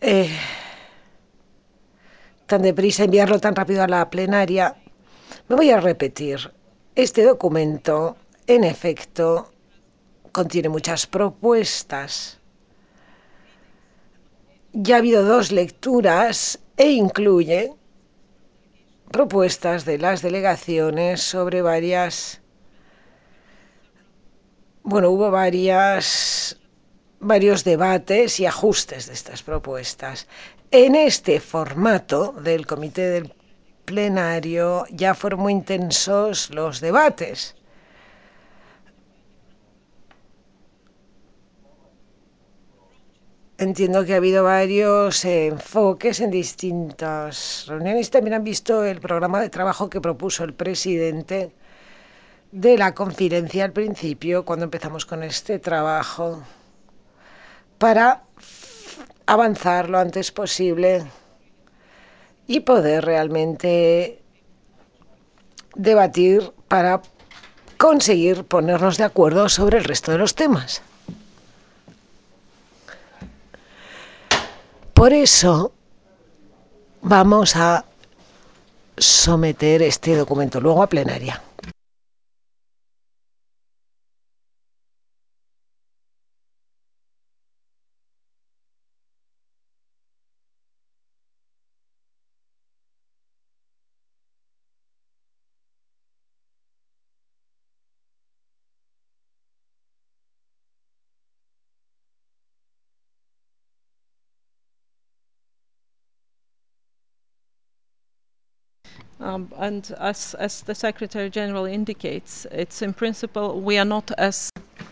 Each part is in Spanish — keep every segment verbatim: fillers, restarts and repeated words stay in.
eh, tan deprisa enviarlo tan rápido a la plenaria. Me voy a repetir. Este documento, en efecto, contiene muchas propuestas. Ya ha habido dos lecturas e incluye propuestas de las delegaciones sobre varias... Bueno, hubo varias, varios debates y ajustes de estas propuestas. En este formato del comité del plenario ya fueron muy intensos los debates. Entiendo que ha habido varios enfoques en distintas reuniones. También han visto el programa de trabajo que propuso el presidente de la conferencia al principio, cuando empezamos con este trabajo, para avanzar lo antes posible y poder realmente debatir para conseguir ponernos de acuerdo sobre el resto de los temas. Por eso vamos a someter este documento luego a plenaria. Um, and as, as the Secretary General indicates, it's in principle we are not as...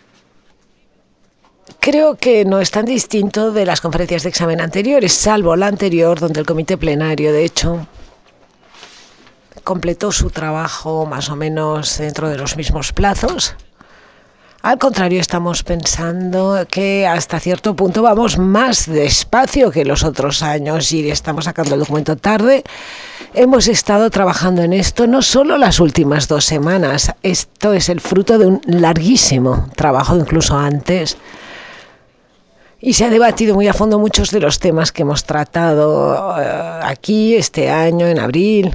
Creo que no es tan distinto de las conferencias de examen anteriores, salvo la anterior, donde el comité plenario, de hecho, completó su trabajo más o menos dentro de los mismos plazos. Al contrario, estamos pensando que hasta cierto punto vamos más despacio que los otros años y estamos sacando el documento tarde. Hemos estado trabajando en esto no solo las últimas dos semanas, esto es el fruto de un larguísimo trabajo, incluso antes. Y se ha debatido muy a fondo muchos de los temas que hemos tratado uh, aquí este año, en abril.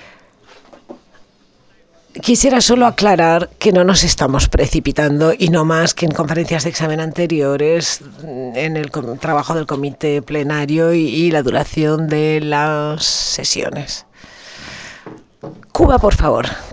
Quisiera solo aclarar que no nos estamos precipitando y no más que en conferencias de examen anteriores, en el trabajo del comité plenario y, y la duración de las sesiones. Cuba, por favor.